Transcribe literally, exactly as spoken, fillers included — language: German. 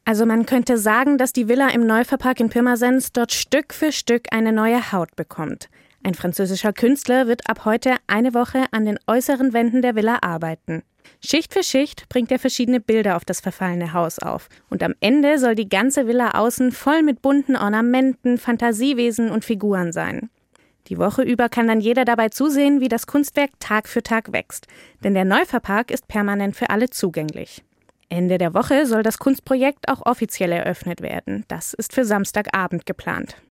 Also man könnte sagen, dass die Villa im Neufahrpark in Pirmasens dort Stück für Stück eine neue Haut bekommt. Ein französischer Künstler wird ab heute eine Woche an den äußeren Wänden der Villa arbeiten. Schicht für Schicht bringt er verschiedene Bilder auf das verfallene Haus auf. Und am Ende soll die ganze Villa außen voll mit bunten Ornamenten, Fantasiewesen und Figuren sein. Die Woche über kann dann jeder dabei zusehen, wie das Kunstwerk Tag für Tag wächst. Denn der Neufahrpark ist permanent für alle zugänglich. Ende der Woche soll das Kunstprojekt auch offiziell eröffnet werden. Das ist für Samstagabend geplant.